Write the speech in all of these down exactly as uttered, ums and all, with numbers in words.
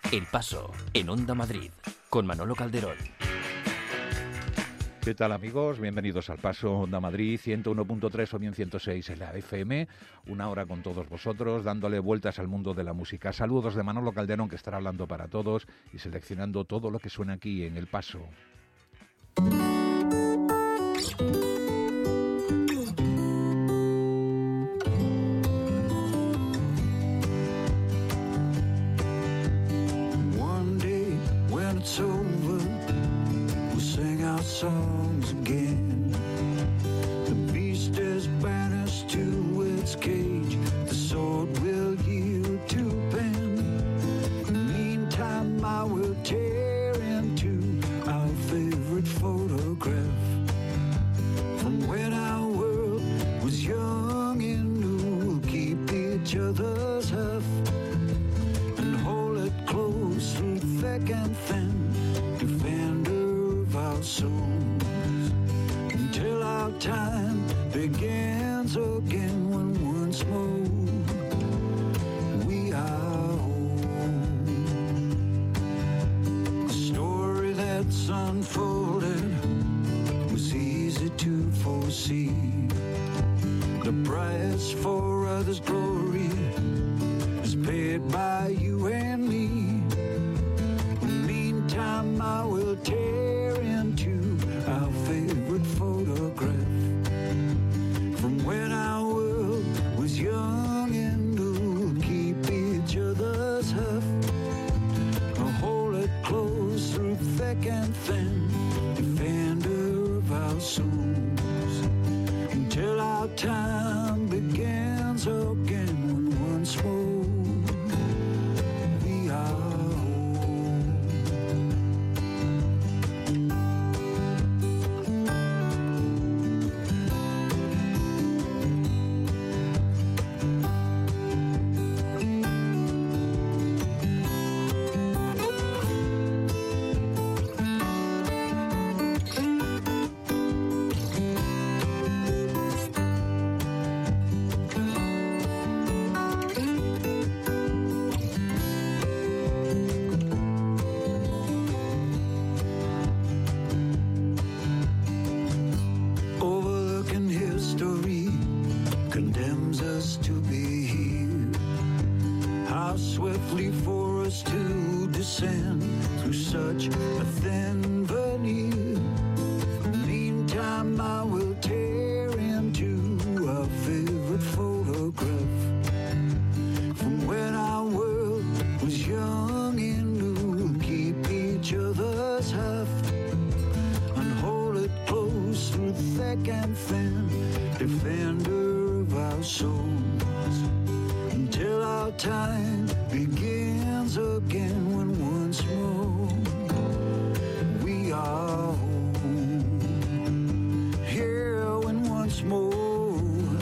El Paso, en Onda Madrid, con Manolo Calderón. ¿Qué tal, amigos? Bienvenidos al Paso, Onda Madrid, ciento uno punto tres o bien ciento seis en la F M. Una hora con todos vosotros, dándole vueltas al mundo de la música. Saludos de Manolo Calderón, que estará hablando para todos y seleccionando todo lo que suena aquí en El Paso. One day when it's over, we'll sing our songs again. The beast is banished to its cage, the sword will yield to pen. Meantime I will tear into our favorite photograph from when our world was young and new. We'll keep each other's half and hold it close through thick and thin, defender of our souls, until our time begins again, when once more we are home. The story that's unfolded was easy to foresee. The price for others' glory is paid by you and me. Meantime I will tear into our favorite photograph from when our world was young and new. Keep each other's half, hold it close through thick and thin, defender of our souls, until our time begins again, when once more we are home. Overlooking history condemns us to be here. How swiftly for us to descend through such a thin veneer. Meantime I will tear into our favorite photograph from when our world was young and new. We'll keep each other's half and hold it close through thick and thin, defender of our souls, until our time begins again, when once more we are home. Here when once more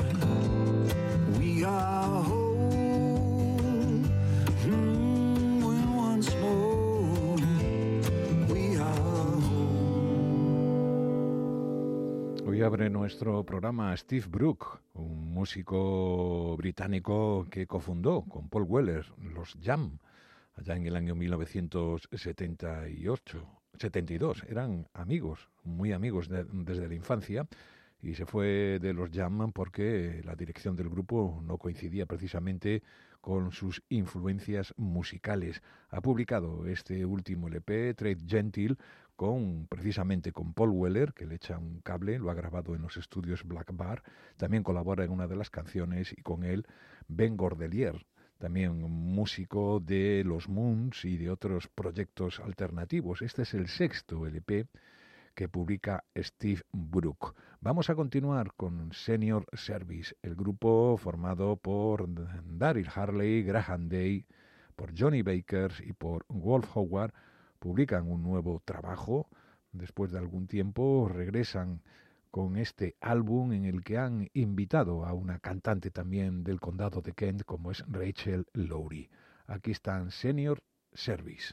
we are home. Mm, when once more we are home. Hoy abre nuestro programa Steve Brook, un músico británico que cofundó con Paul Weller los Jam allá en el año mil novecientos setenta y ocho, setenta y dos. Eran amigos, muy amigos de, desde la infancia, y se fue de los Jam porque la dirección del grupo no coincidía precisamente con sus influencias musicales. Ha publicado este último L P, Trade Gentle, con precisamente con Paul Weller, que le echa un cable, lo ha grabado en los estudios Black Bar. También colabora en una de las canciones, y con él Ben Gordelier, también músico de los Moons y de otros proyectos alternativos. Este es el sexto L P que publica Steve Brook. Vamos a continuar con Senior Service, el grupo formado por Daryl Harley, Graham Day, por Johnny Baker y por Wolf Howard. Publican un nuevo trabajo. Después de algún tiempo regresan con este álbum en el que han invitado a una cantante también del condado de Kent, como es Rachel Lowry. Aquí están Senior Service.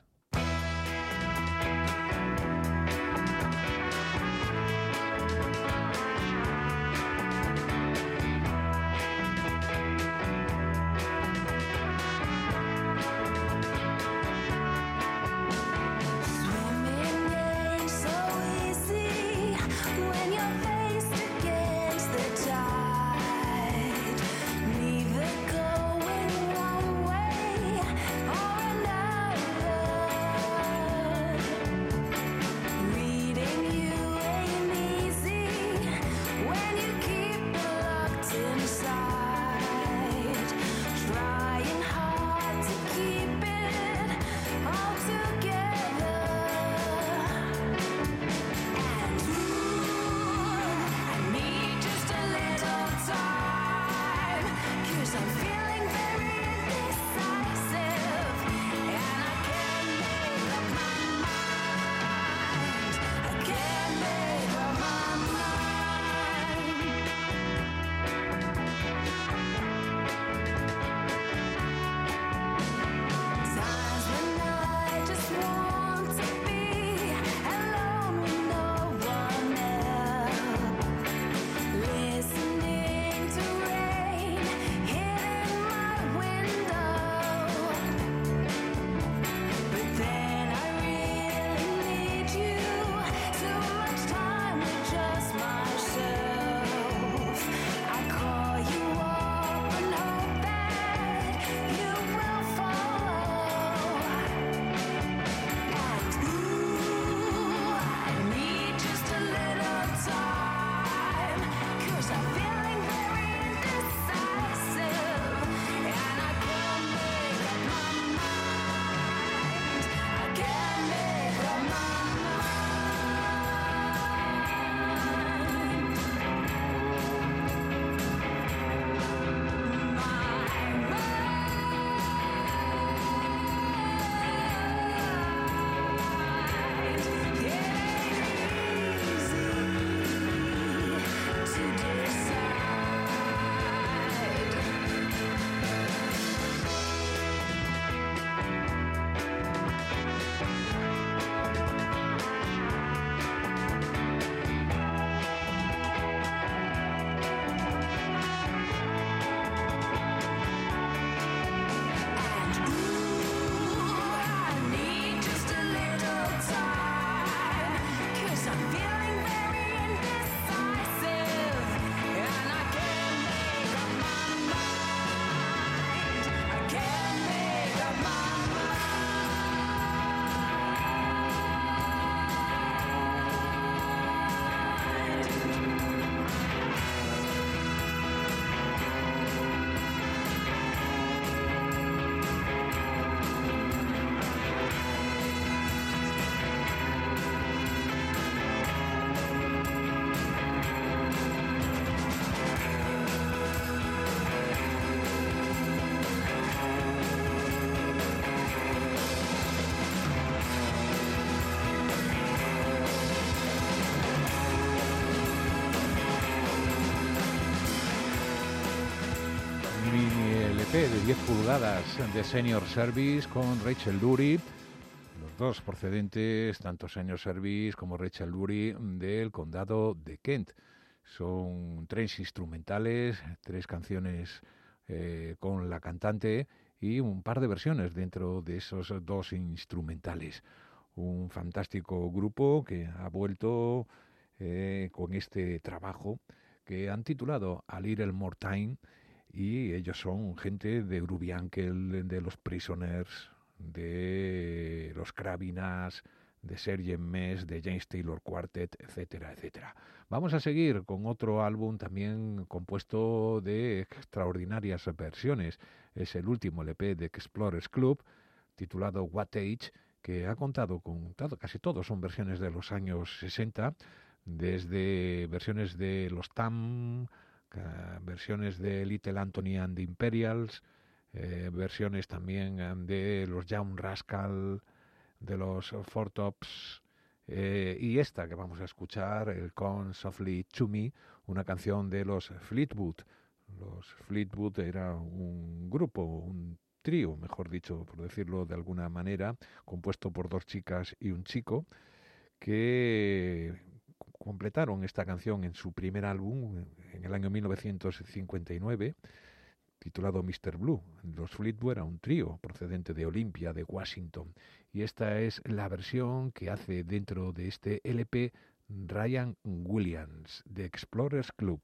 P de diez pulgadas de Senior Service con Rachel Lurie, los dos procedentes, tanto Senior Service como Rachel Lurie, del condado de Kent. Son tres instrumentales, tres canciones eh, con la cantante y un par de versiones dentro de esos dos instrumentales. Un fantástico grupo que ha vuelto eh, con este trabajo que han titulado A Little More Time, y ellos son gente de Grubiankel, de los Prisoners, de los Kravinas, de Sergeant Mess, de James Taylor Quartet, etcétera, etcétera. Vamos a seguir con otro álbum también compuesto de extraordinarias versiones. Es el último L P de Explorers Club, titulado What Age, que ha contado con todo, casi todos son versiones de los años sesenta, desde versiones de los Tam, versiones de Little Anthony and the Imperials, eh, versiones también de los Young Rascal, de los Four Tops, eh, y esta que vamos a escuchar, el Come Softly to Me, una canción de los Fleetwood. Los Fleetwood era un grupo, un trío, mejor dicho, por decirlo de alguna manera, compuesto por dos chicas y un chico, que completaron esta canción en su primer álbum en el año mil novecientos cincuenta y nueve, titulado mister Blue. Los Fleetwood era un trío procedente de Olympia, de Washington, y esta es la versión que hace dentro de este L P Ryan Williams, de Explorers Club.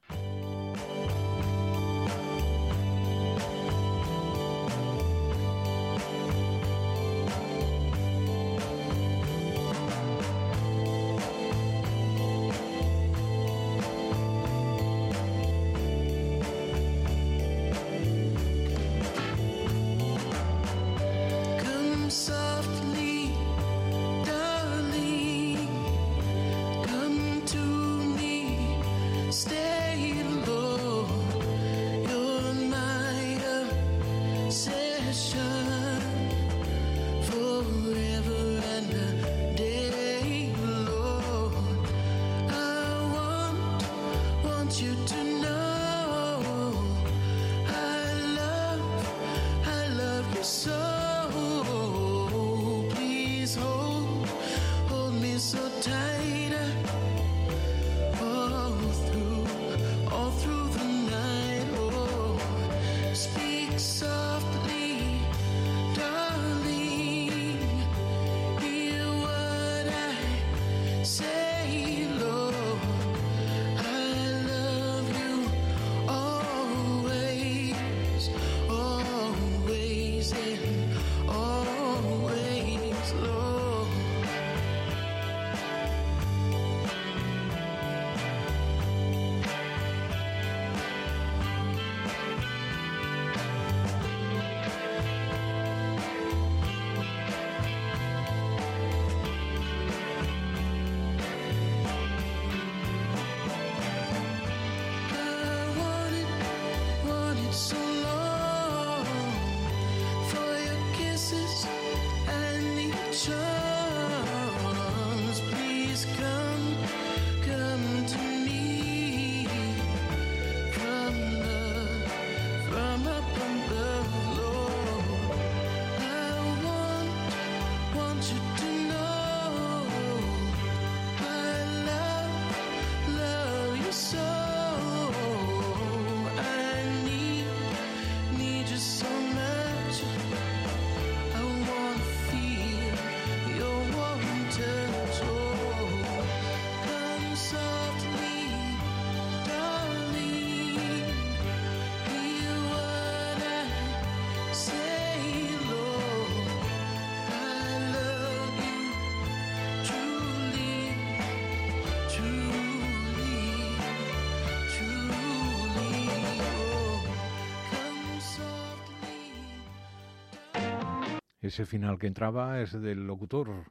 Ese final que entraba es del locutor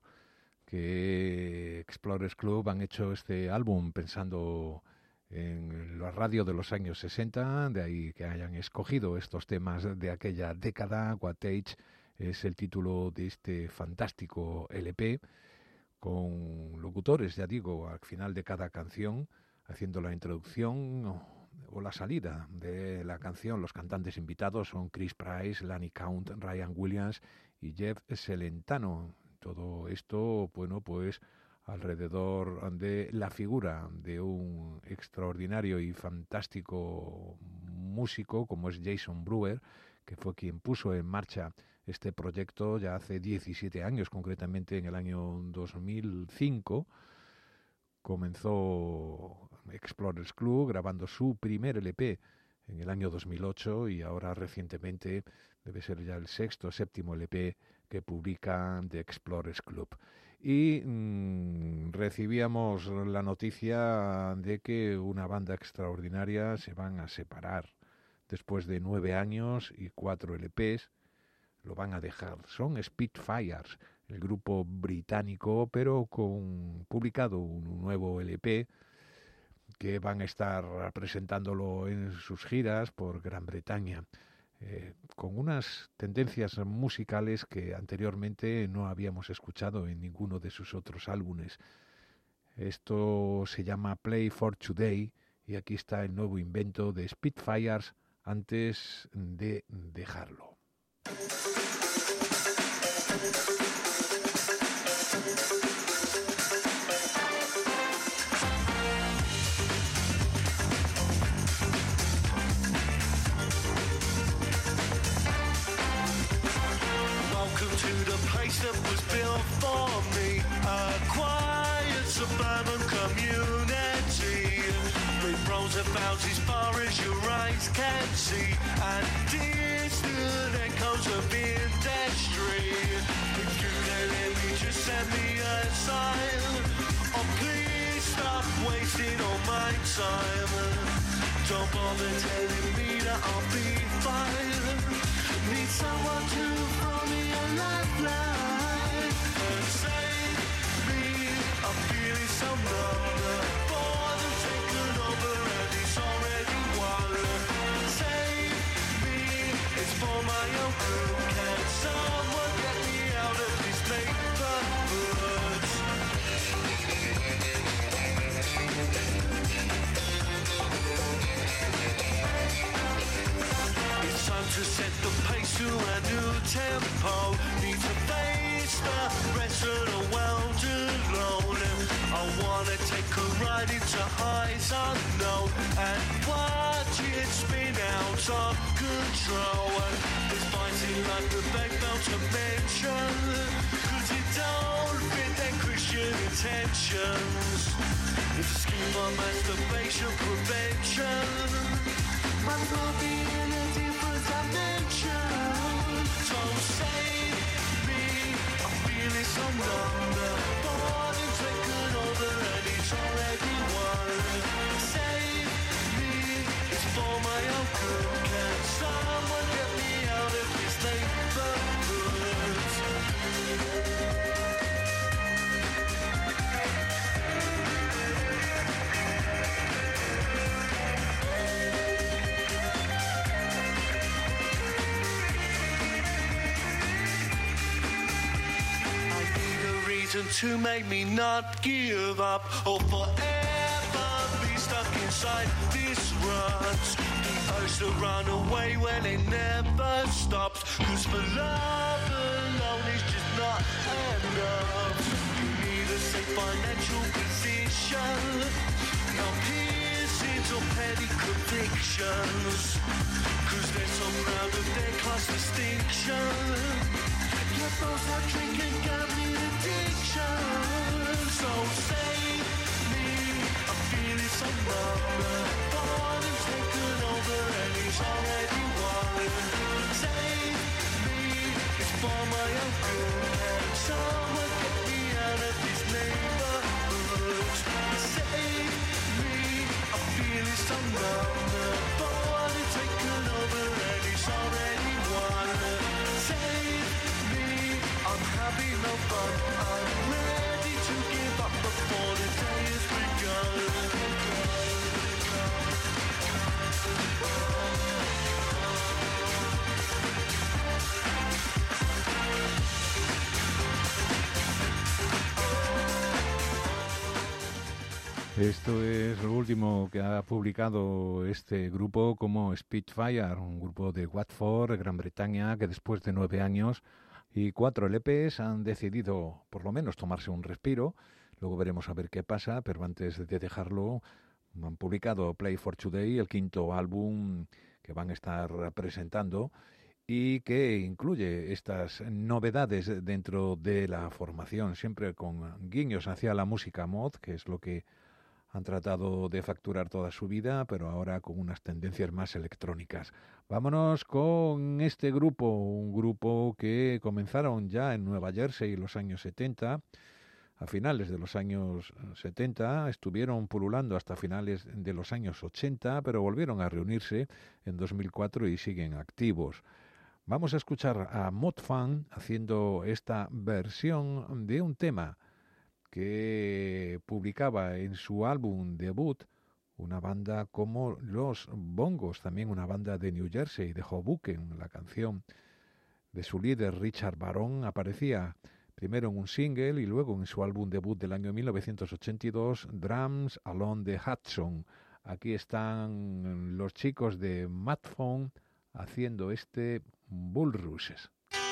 que Explorers Club han hecho este álbum pensando en la radio de los años sesenta, de ahí que hayan escogido estos temas de aquella década. What Age es el título de este fantástico L P, con locutores, ya digo, al final de cada canción, haciendo la introducción o la salida de la canción. Los cantantes invitados son Chris Price, Lanny Count, Ryan Williams y Jeff Celentano. Todo esto, bueno, pues alrededor de la figura de un extraordinario y fantástico músico como es Jason Brewer, que fue quien puso en marcha este proyecto ya hace diecisiete años, concretamente en el año dos mil cinco. Comenzó Explorers Club grabando su primer L P en el año dos mil ocho y ahora recientemente debe ser ya el sexto o séptimo L P que publica The Explorers Club. Y mmm, recibíamos la noticia de que una banda extraordinaria se van a separar después de nueve años y cuatro L Ps. Lo van a dejar. Son Spitfires, el grupo británico, pero con publicado un nuevo L P que van a estar presentándolo en sus giras por Gran Bretaña, eh, con unas tendencias musicales que anteriormente no habíamos escuchado en ninguno de sus otros álbumes. Esto se llama Play for Today y aquí está el nuevo invento de Spitfires antes de dejarlo. That was built for me, a quiet suburban community with rows of houses far as your eyes can see and distant echoes of industry. If you can let me, just send me a sign, or please stop wasting all my time. Don't bother telling me that I'll be fine. Need someone to throw me a lifeline and save me. I'm feeling so numb, bored and taken over, and it's already won. Save me, it's for my own good. Can someone get me out of this neighborhood? It's time to set the pace to a new tempo. Need to face the rest of the world alone. I wanna take a ride into highs unknown and watch it spin out of control. It's fighting like the bank belt to mention, cause it don't fit their Christian intentions. It's a scheme for masturbation prevention. My love be in a different dimension. So save me, I'm feeling so numb, bored and taken over, and it's already won. Save me, it's for my own good. Can someone get me out of this neighborhood? To make me not give up or forever be stuck inside this rut. The urge to run away when it never stops, cause for love alone is just not enough. You need a safe financial position, no piercings or petty convictions, cause they're so proud of their class distinction. Your thoughts are drinking gambling addiction. So save me, I'm feeling so numb, bored and taken over, and it's already won. Save me, it's for my own good. Someone get me out of this neighborhood. Save me, I'm feeling so numb, bored and taken over, and it's already won. Save me, I'm having no fun. I'm ready to give up before the day has begun. Esto es lo último que ha publicado este grupo como Spitfire, un grupo de Watford, Gran Bretaña, que después de nueve años y cuatro L Pes han decidido por lo menos tomarse un respiro. Luego veremos a ver qué pasa, pero antes de dejarlo han publicado Play for Today, el quinto álbum que van a estar presentando y que incluye estas novedades dentro de la formación, siempre con guiños hacia la música mod, que es lo que han tratado de facturar toda su vida, pero ahora con unas tendencias más electrónicas. Vámonos con este grupo, un grupo que comenzaron ya en Nueva Jersey en los años setenta. A finales de los años setenta, estuvieron pululando hasta finales de los años ochenta, pero volvieron a reunirse en dos mil cuatro y siguen activos. Vamos a escuchar a Mod Fun haciendo esta versión de un tema que publicaba en su álbum debut una banda como Los Bongos, también una banda de New Jersey, de Hoboken. La canción de su líder Richard Barron aparecía primero en un single y luego en su álbum debut del año mil novecientos ochenta y dos, Drums Along the Hudson. Aquí están los chicos de Madphone haciendo este Bull Rushes.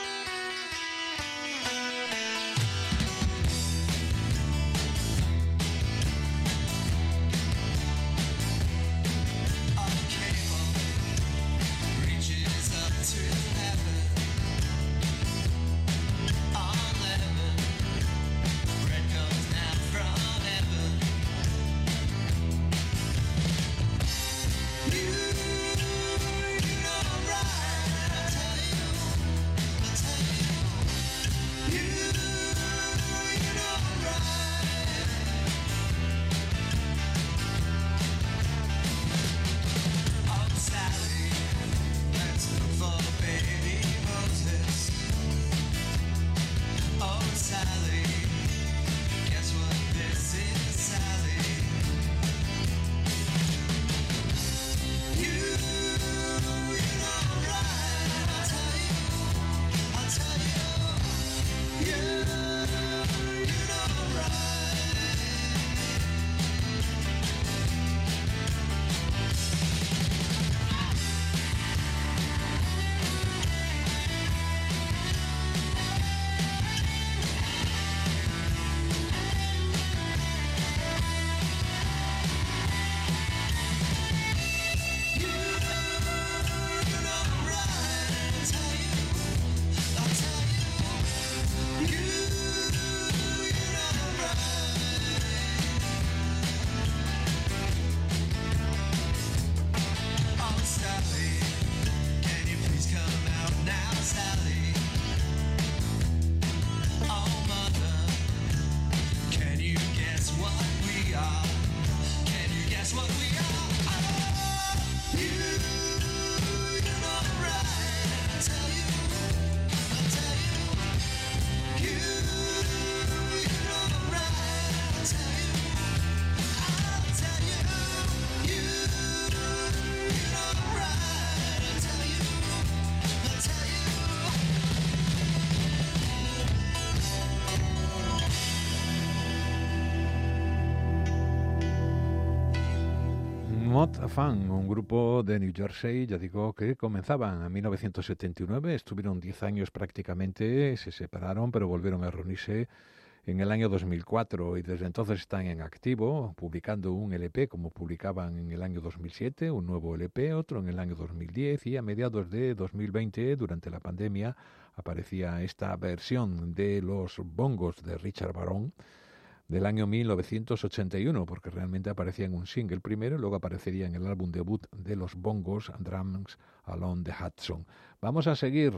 Mod Fun, un grupo de New Jersey, ya digo, que comenzaban en mil novecientos setenta y nueve, estuvieron diez años prácticamente, se separaron, pero volvieron a reunirse en el año dos mil cuatro y desde entonces están en activo, publicando un L P como publicaban en el año dos mil siete, un nuevo L P, otro en el año dos mil diez y a mediados de dos mil veinte, durante la pandemia, aparecía esta versión de Los Bongos de Richard Barron, del año mil novecientos ochenta y uno, porque realmente aparecía en un single primero y luego aparecería en el álbum debut de Los Bongos, Drums Along the Hudson. Vamos a seguir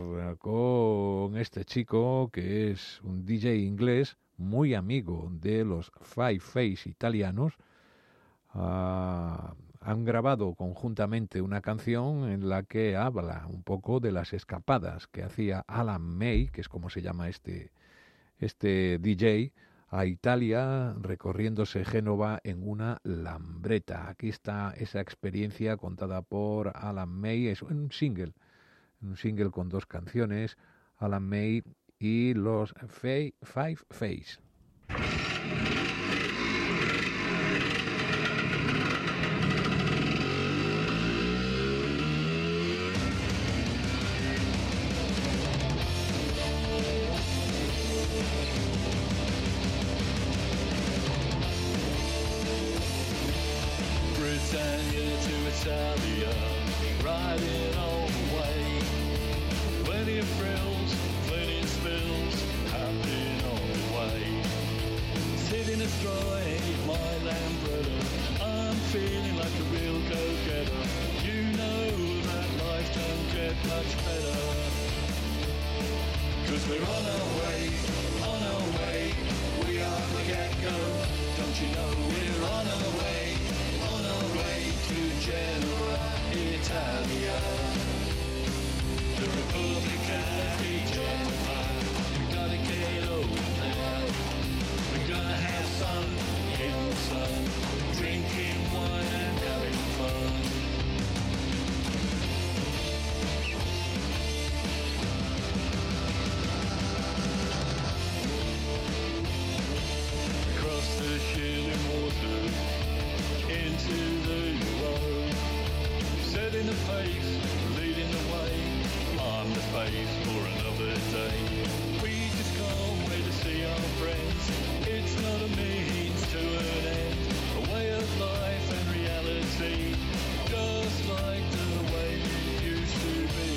con este chico que es un D J inglés muy amigo de los Five Face italianos. Uh, han grabado conjuntamente una canción en la que habla un poco de las escapadas que hacía Alan May, que es como se llama este, este D J, a Italia, recorriéndose Génova en una lambreta. Aquí está esa experiencia contada por Alan May, es un single, un single con dos canciones, Alan May y los Five Face. Britannia to Italia, riding all the way. Plenty of frills, plenty of spills, happening all the way. Sitting astride my Lambretta, I'm feeling like a real go-getter. You know that life don't get much better. Cause we're on our way, on our way, we are the get-go. Don't you know we're on our way, on our way to Genoa, Italia. The Repubblica di Genoa, we gotta get over there. We're gonna have sun in the sun, drinking wine and having fun. Across the shilling water, into the road, setting the pace, leading the way. I'm the face for another day. We just can't wait to see our friends. It's not a means to an end, a way of life and reality, just like the way it used to be.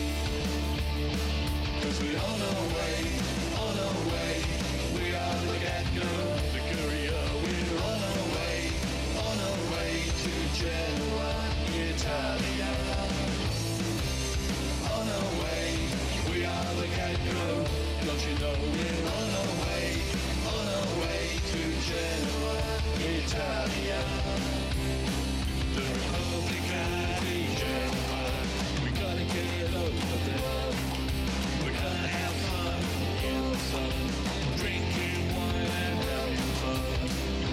Cause we're on our way, on our way, we are the get-go, the courier. We're on our way, on our way to Genoa, Italia. On our way, we are the get-go. Don't you know we're on our way, on our way to Genoa, Italia. The Repubblica di Genoa, we gotta get over there. We're gonna have fun in the sun, drinking wine and having fun.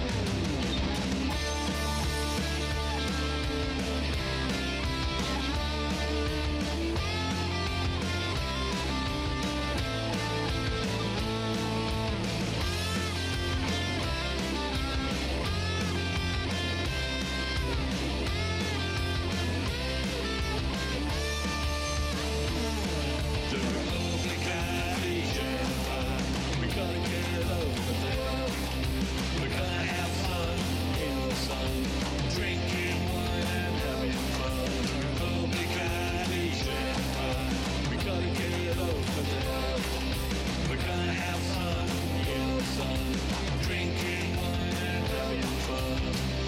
The Repubblica di Genoa, we gotta get over there. We're gonna have fun in the sun, drinking wine and having fun. The Repubblica di Genoa, we gotta get over there. We're gonna have fun in the sun, drinking wine and having fun.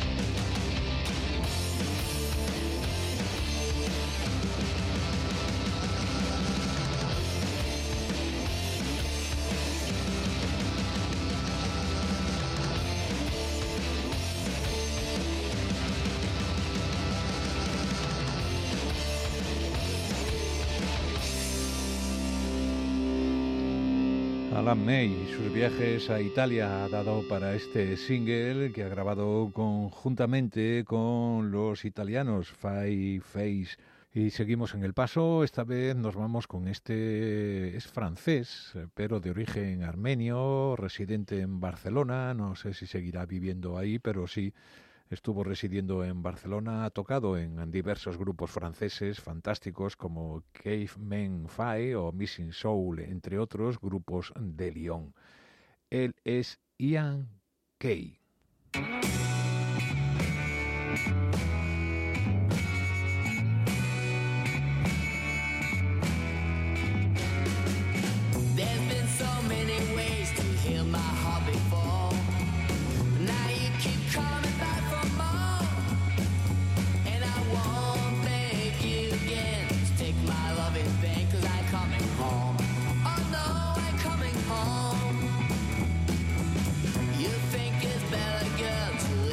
Alan May y sus viajes a Italia ha dado para este single que ha grabado conjuntamente con los italianos Five Face. Y seguimos en el paso, esta vez nos vamos con este, es francés, pero de origen armenio, residente en Barcelona, no sé si seguirá viviendo ahí, pero sí estuvo residiendo en Barcelona, ha tocado en diversos grupos franceses fantásticos como Caveman Five o Missing Soul, entre otros grupos de Lyon. Él es Ian Kay. You think it's better, girl, to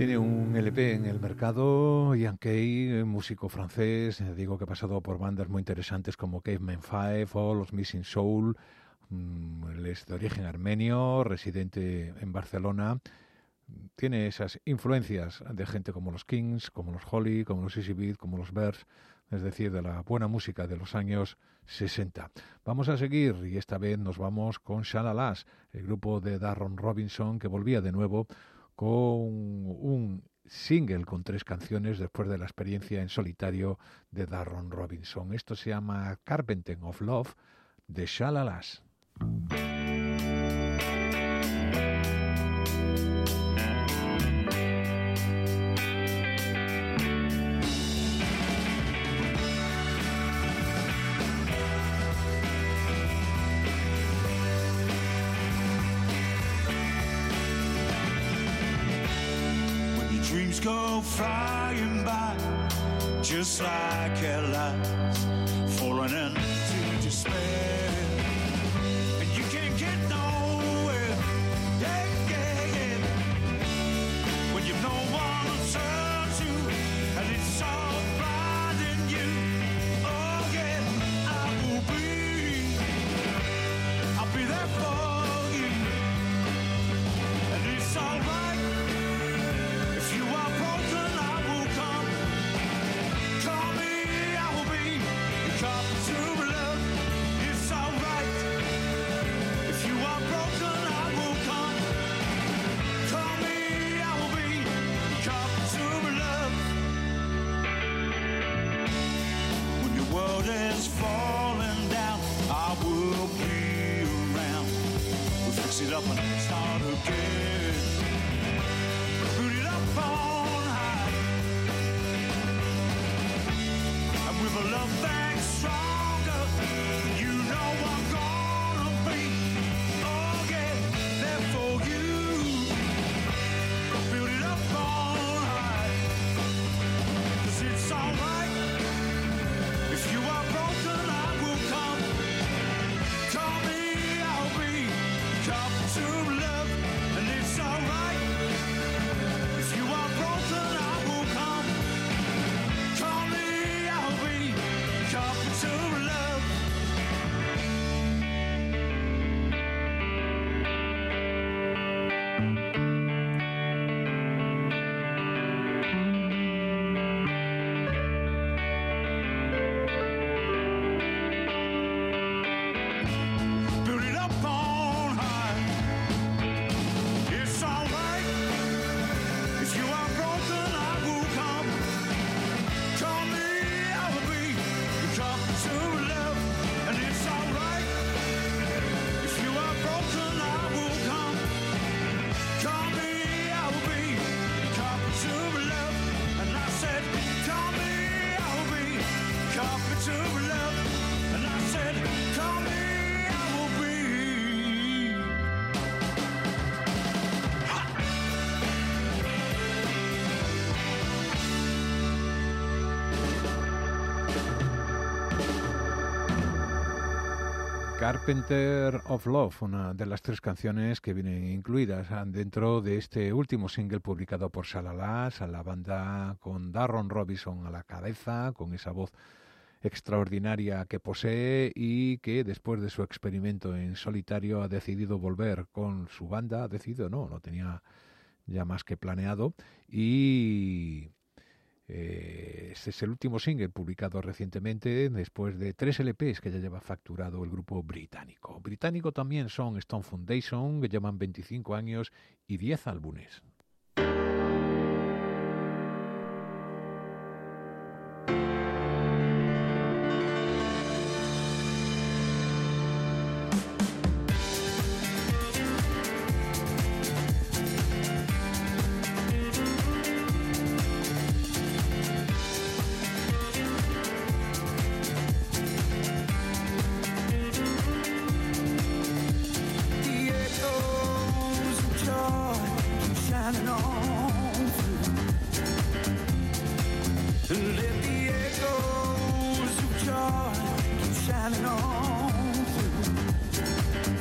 Tiene un L P en el mercado, Ian Kay, músico francés, digo que ha pasado por bandas muy interesantes como Caveman Five o los Missing Soul. Él es de origen armenio, residente en Barcelona. Tiene esas influencias de gente como los Kings, como los Holly, como los Easy Beat, como los Bears, es decir, de la buena música de los años sesenta. Vamos a seguir y esta vez nos vamos con Shalalas, el grupo de Darron Robinson que volvía de nuevo con un single con tres canciones después de la experiencia en solitario de Darron Robinson. Esto se llama Carpenter of Love de Shalalas. Dreams go flying by, just like headlights falling into despair, and you can't get nowhere. Yeah, yeah, yeah. When you've no one to turn to, and it's all blinding you. Oh yeah, I will be, I'll be there for you, and it's alright. You are broken, I will come. Call me, I will be your carpenter of love. It's alright. If you are broken, I will come. Call me, I will be your carpenter of love. When your world is falling down, I will be around. We'll fix it up and start again. Put it up on high, and with a love that's stronger, you know I'm gonna be, oh yeah, there for you. Build it up on high, 'cause it's alright. If you are broken, I will come. Call me, I'll be carpenter of love, and it's alright. If you are broken, I will come. Call me, I'll be carpenter of love. Build it up on high. It's alright. If you are broken, I will come. Call me, I will be your carpenter of love, and it's alright. If you are broken, I will come. Call me, I will be your carpenter of love, and I said, call me, I will be your carpenter of love, and I said, call me, I will be. Carpenter of Love, una de las tres canciones que vienen incluidas dentro de este último single publicado por Shalalas, a la banda con Darron Robinson a la cabeza, con esa voz extraordinaria que posee y que después de su experimento en solitario ha decidido volver con su banda, ha decidido, no, lo tenía ya más que planeado, y Eh, este es el último single publicado recientemente después de tres L Pes que ya lleva facturado el grupo británico. Británico también son Stone Foundation, que llevan veinticinco años y diez álbumes.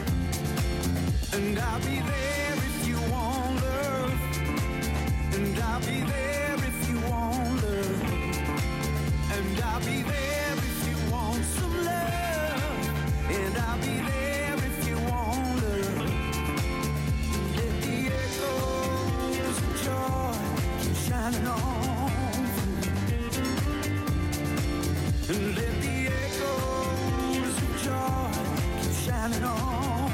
And I'll be there if you want love, and I'll shining on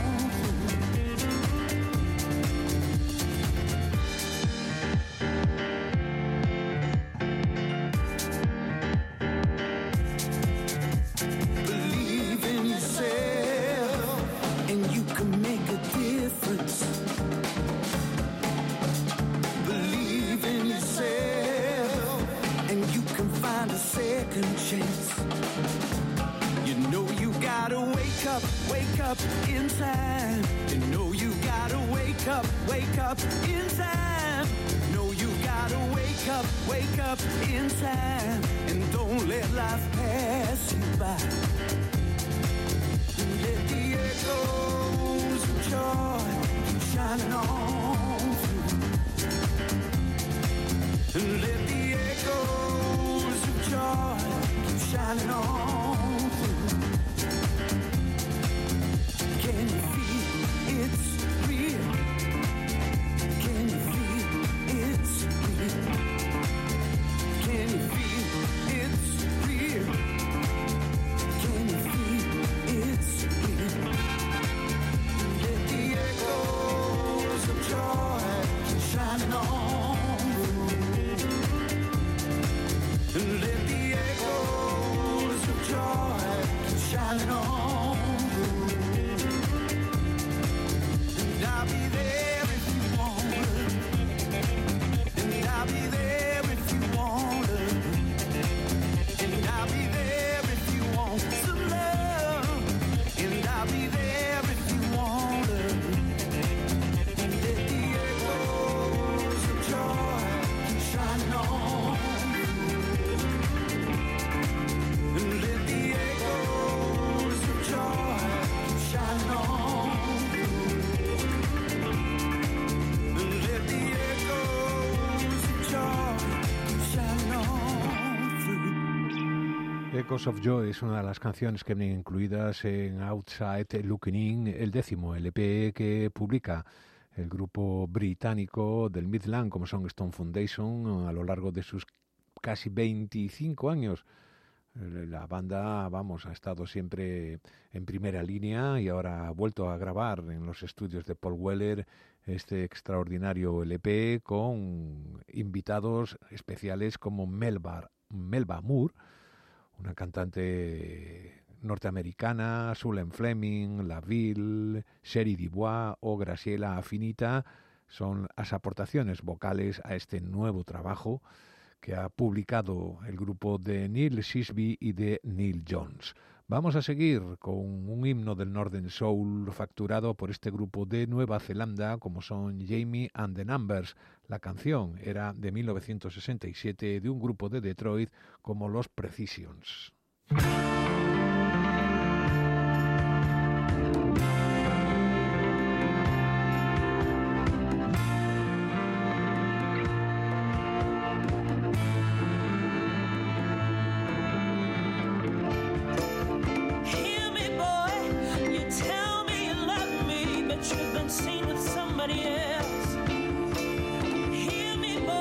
Believe in yourself and you can make a difference. Believe in yourself and you can find a second chance. You know you gotta wake up, wake up in time. You know you gotta wake up, wake up in time. Know you gotta wake up, wake up in time. And don't let life pass you by. Let the echoes of joy keep shining on through. And let the echoes of joy keep shining on through. Can you feel it's real? Can you feel it's real? Can you feel it's real? Can you feel it's real? Let the echoes of joy keep shining on. And let the echoes of joy keep shining on. And I'll be there if you want it. And I'll be there if you want it. And I'll be there if you want some love. And I'll be there if you want it. And let the echoes of joy keep shining on. And let the echoes of joy keep shining on. And let the echoes of joy keep shining on through. Echoes of Joy es una de las canciones que vienen incluidas en Outside Looking In, el décimo L P que publica el grupo británico del Midland, como son Stone Foundation, a lo largo de sus casi veinticinco años. La banda, vamos, ha estado siempre en primera línea y ahora ha vuelto a grabar en los estudios de Paul Weller este extraordinario L P con invitados especiales como Melba, Melba Moore, una cantante norteamericana, Sulen Fleming, Laville, Sherry Dubois o Graciela Afinita. Son las aportaciones vocales a este nuevo trabajo que ha publicado el grupo de Neil Shisby y de Neil Jones. Vamos a seguir con un himno del Northern Soul facturado por este grupo de Nueva Zelanda como son Jamie and the Numbers. La canción era de mil novecientos sesenta y siete de un grupo de Detroit como los Precisions.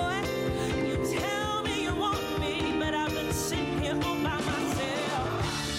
Hear me, boy, you tell me you want me, but I've been sitting here all by myself.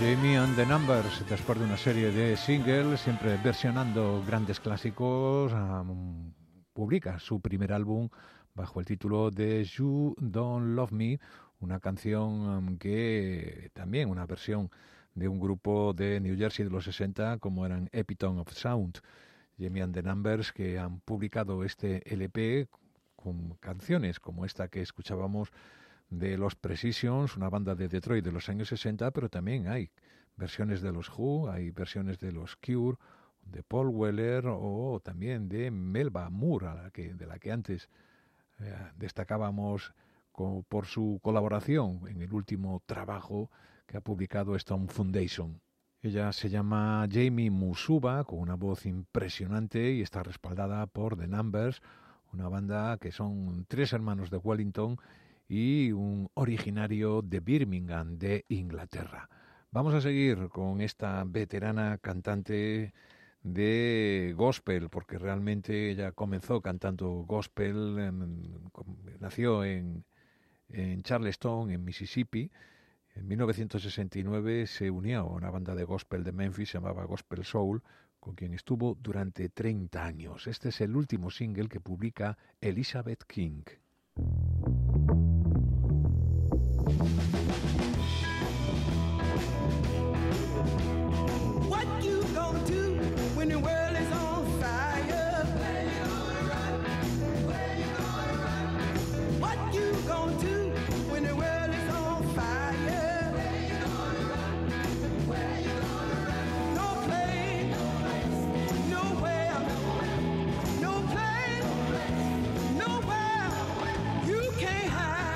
Jamie and the Numbers, después de una serie de singles, siempre versionando grandes clásicos, um, publica su primer álbum bajo el título de You Don't Love Me, una canción um, que también una versión de un grupo de New Jersey de los sesenta como eran Epitome of Sound. Jamie and the Numbers, que han publicado este L P con canciones como esta que escuchábamos de los Precisions, una banda de Detroit de los años sesenta, pero también hay versiones de los Who, hay versiones de los Cure, de Paul Weller o también de Melba Moore, a la que, de la que antes eh, destacábamos con, por su colaboración en el último trabajo que ha publicado Stone Foundation. Ella se llama Jamie Musuba, con una voz impresionante y está respaldada por The Numbers, una banda que son tres hermanos de Wellington y un originario de Birmingham, de Inglaterra. Vamos a seguir con esta veterana cantante de gospel, porque realmente ella comenzó cantando gospel, en, nació en, en Charleston, en Mississippi. En mil novecientos sesenta y nueve se unió a una banda de gospel de Memphis, se llamaba Gospel Soul, con quien estuvo durante treinta años. Este es el último single que publica Elizabeth King. What you gonna do when the world is on fire? Where you gonna run? Where you gonna run? What you gonna do when the world is on fire? Where you gonna run? Where you gonna run? No place, nowhere, no place, nowhere. You can't hide.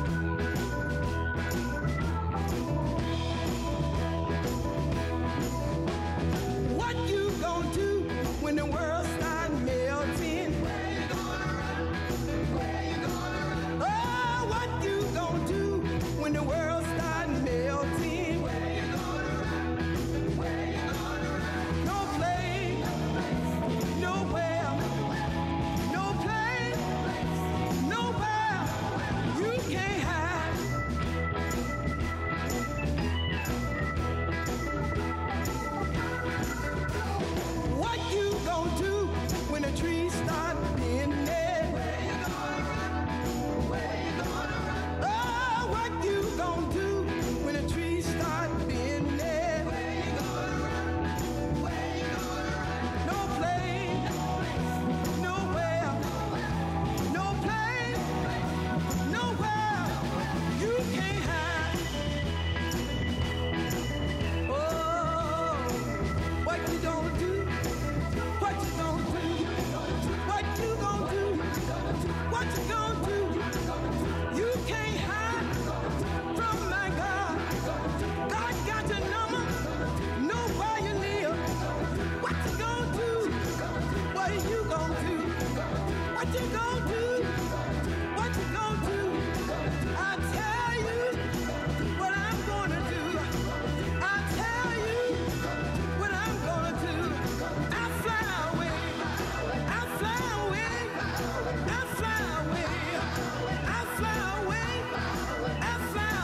What you gonna do when the world starts melting? Where you gonna run? Where you gonna run? Oh, what you gonna do when the world starts melting? Where you gonna run? Where you gonna run? No place, nowhere, no place, nowhere. You can't hide. What you gonna do when the trees start bending? Where you gonna run? Where you gonna run? Oh, what you gonna do when the trees start bending? Where you gonna run? Where you gonna run? No place, nowhere, no place, nowhere. You can't hide. Oh, what you gonna do? What you gonna do? What you gonna do? What you gonna do? You can't hide from my God. God got your number, know where you live. What you gonna do? What you gonna do? What you gonna do? What you gonna do? I tell you what I'm gonna do. I tell you what I'm gonna do. I fly away. I fly away. I fly away. I fly away. I fly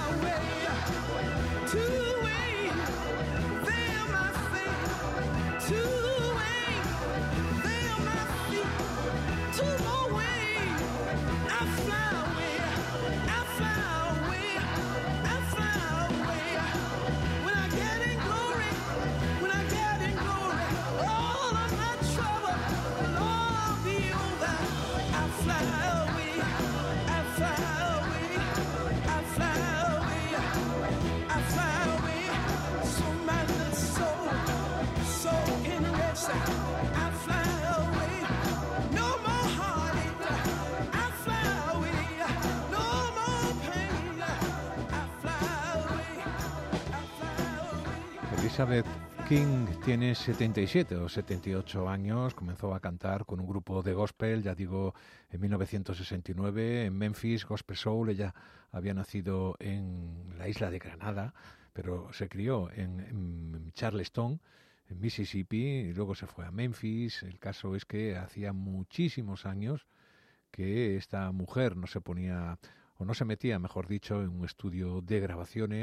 away. Two ways, there my faith. Two ways, there my feet. Two more ways. I fly away. I fly away. I fly away. When I get in glory, when I get in glory, all of my trouble will all be over. I fly away. I fly away. I fly away. I fly away. So my little soul, soul can rest. I fly away. No more heartache. I fly away. No more pain. I fly away. I fly away. Elizabeth King tiene setenta y siete o setenta y ocho años, comenzó a cantar con un grupo de gospel, ya digo, en mil novecientos sesenta y nueve, en Memphis, Gospel Soul. Ella había nacido en la isla de Granada, pero se crió en, en Charleston, en Mississippi, y luego se fue a Memphis. El caso es que hacía muchísimos años que esta mujer no se ponía, o no se metía, mejor dicho, en un estudio de grabaciones,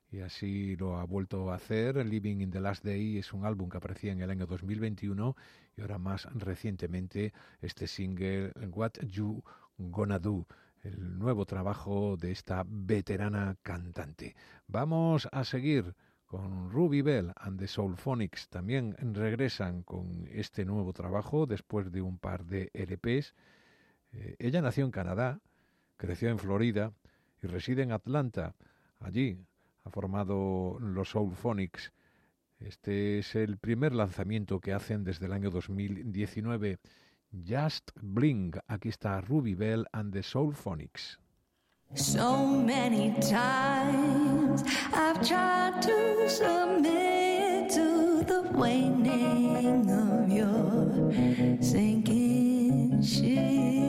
y así lo ha vuelto a hacer. Living in the Last Day es un álbum que aparecía en el año dos mil veintiuno y ahora más recientemente este single What You Gonna Do, el nuevo trabajo de esta veterana cantante. Vamos a seguir con Ruby Bell and the Soulphonics. También regresan con este nuevo trabajo después de un par de E L Pes. Eh, ella nació en Canadá, creció en Florida y reside en Atlanta. Allí ha formado los Soulphonics. Este es el primer lanzamiento que hacen desde el año dos mil diecinueve. Just Blink. Aquí está Ruby Bell and the Soulphonics. So many times I've tried to submit to the waning of your sinking ship.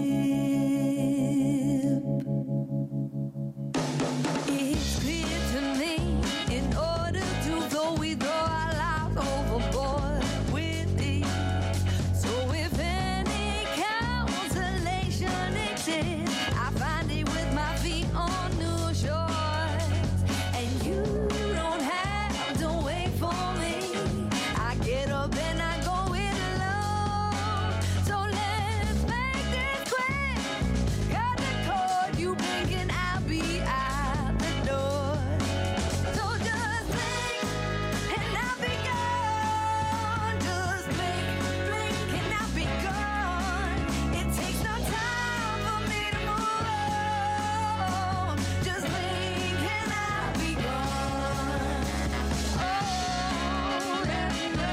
It's clear to me, in order to go we throw our lives overboard with thee. So if any consolation exists, I find it with my feet on new shores. And you don't have to wait for me. I get up and I go it alone. So let's make this quick. Got the cord, you blink and I'll be out the door. So just blink and I'll be gone. Just blink, blink and I'll be gone. It takes no time for me to move on. Just blink and I'll be gone. Oh, let me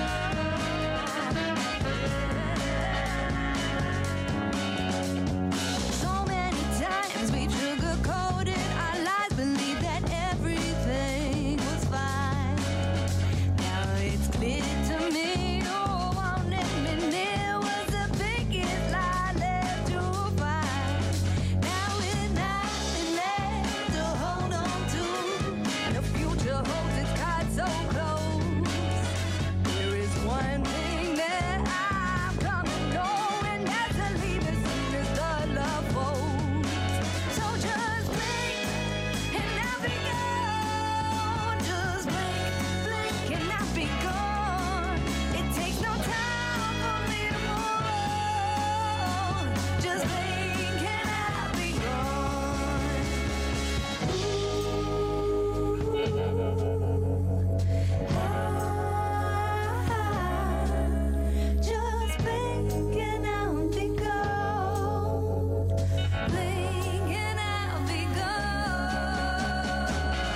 know. So many times we sugar-coated our lies, believed that everything was fine. Now it's clear to me, oh, won't admit it was the biggest lie left to find. Now it's nothing left to hold on to. The future holds its cards so close. There is one thing that I've come to know, and that's to leave as soon as the love folds. So just blink and I'll be gone. Just blink, blink and I'll be gone. It takes no time for me to move on. Just blink and I'll be gone. Just blink and I'll be gone. Blink and I'll be gone.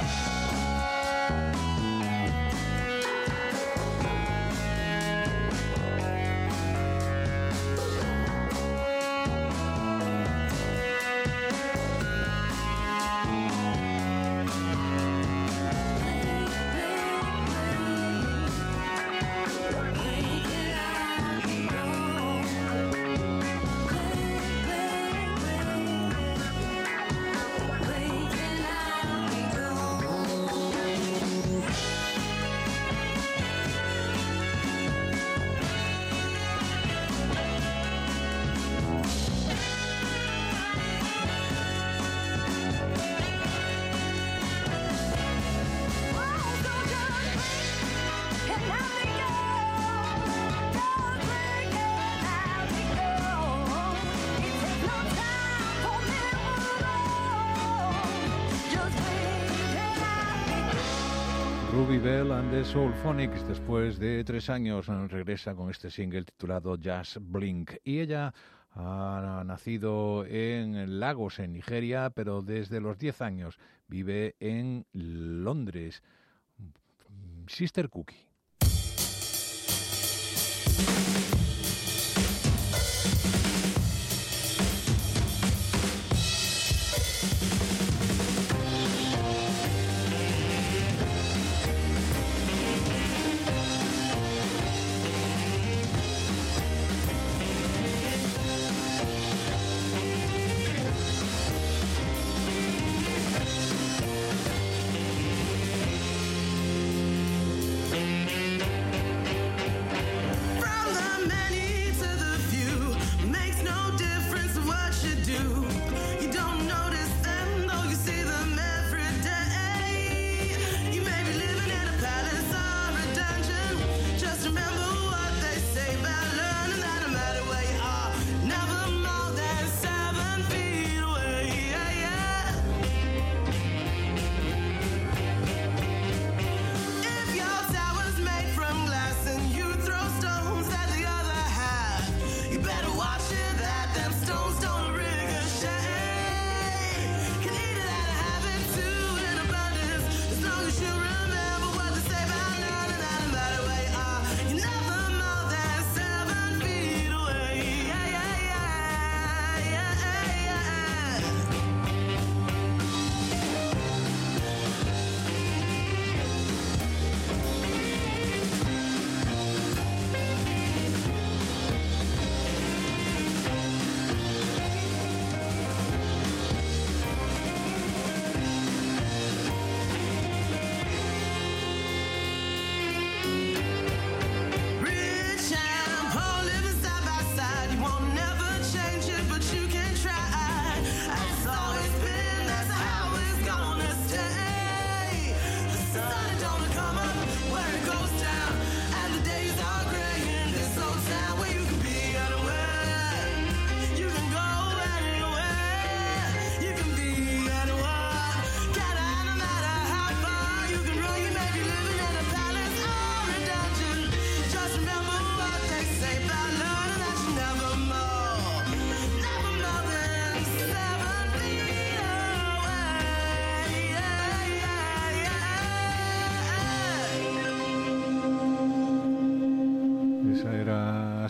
Ruby Bell and the Soulphonics, después de tres años, regresa con este single titulado Just Blink. Y ella ha nacido en Lagos, en Nigeria, pero desde los diez años vive en Londres. Sister Cookie. From the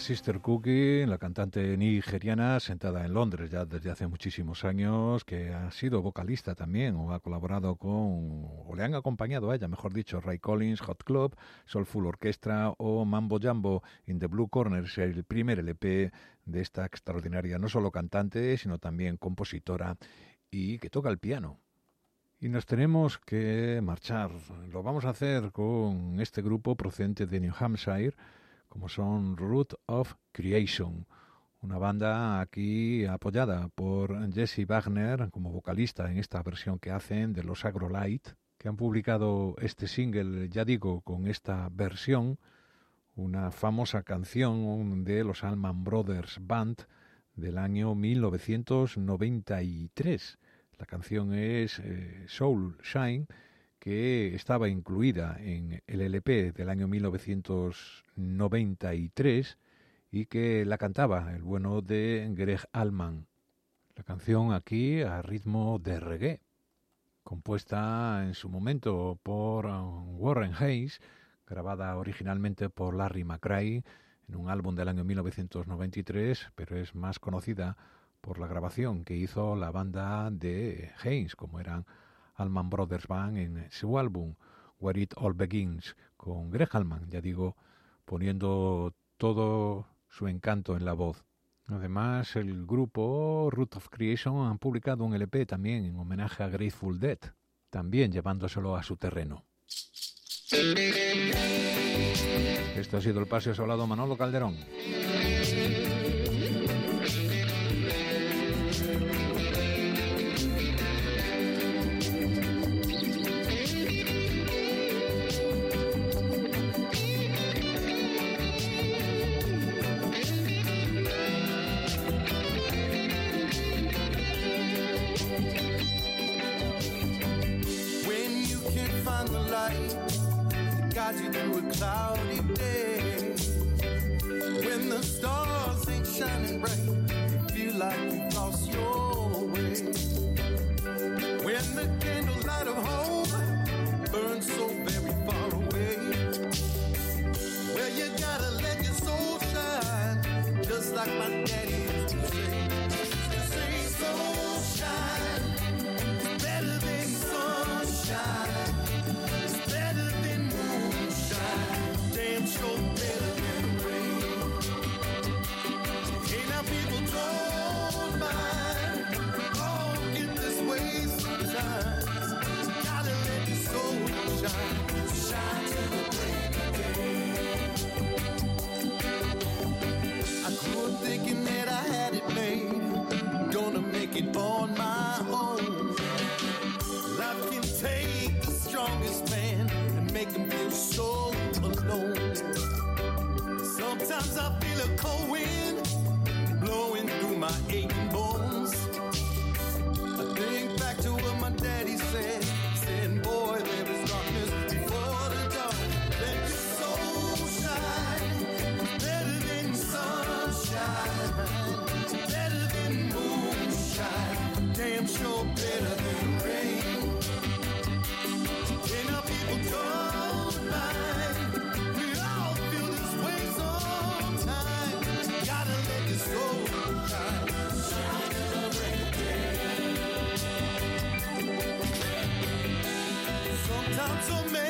Sister Cookie, la cantante nigeriana sentada en Londres ya desde hace muchísimos años, que ha sido vocalista también o ha colaborado con, o le han acompañado a ella, mejor dicho, Ray Collins, Hot Club, Soulful Orchestra o Mambo Jambo in the Blue Corners, el primer L P de esta extraordinaria no solo cantante, sino también compositora y que toca el piano. Y nos tenemos que marchar. Lo vamos a hacer con este grupo procedente de New Hampshire, como son Root of Creation, una banda aquí apoyada por Jesse Wagner como vocalista en esta versión que hacen de los Agrolight, que han publicado este single, ya digo, con esta versión, una famosa canción de los Allman Brothers Band del año mil novecientos noventa y tres. La canción es eh, Soul Shine, que estaba incluida en el L P del año mil novecientos noventa y tres y que la cantaba el bueno de Greg Allman. La canción aquí a ritmo de reggae, compuesta en su momento por Warren Hayes, grabada originalmente por Larry McRae en un álbum del año mil novecientos noventa y tres, pero es más conocida por la grabación que hizo la banda de Hayes, como eran Allman Brothers Band, en su álbum Where It All Begins, con Greg Allman, ya digo, poniendo todo su encanto en la voz. Además, el grupo Root of Creation han publicado un L P también en homenaje a Grateful Dead, también llevándoselo a su terreno. Esto ha sido el Paseo Soblado Manolo Calderón. You through a cloudy day, when the stars ain't shining bright, you feel like you've lost your way. When the candlelight of home burns so very far away, well, you gotta let your soul shine, just like my daddy used to say. To say soul shine is better than sunshine. So better than rain. Hey, now people don't mind. Oh, get this way sometimes. Gotta let your soul shine. Shine till the break of day. I grew up thinking that I had it made, gonna make it on my own. Life can take the strongest man and make him feel so alone. Sometimes I feel a cold wind blowing through my aching bones. I think back to what my daddy said, saying, boy, there is darkness before the dawn. Let your soul shine, better than sunshine, better than moonshine, damn sure better than rain. And now people don't mind. We all feel this way sometimes. Gotta let your soul shine. Shine till the break of day. Sometimes so many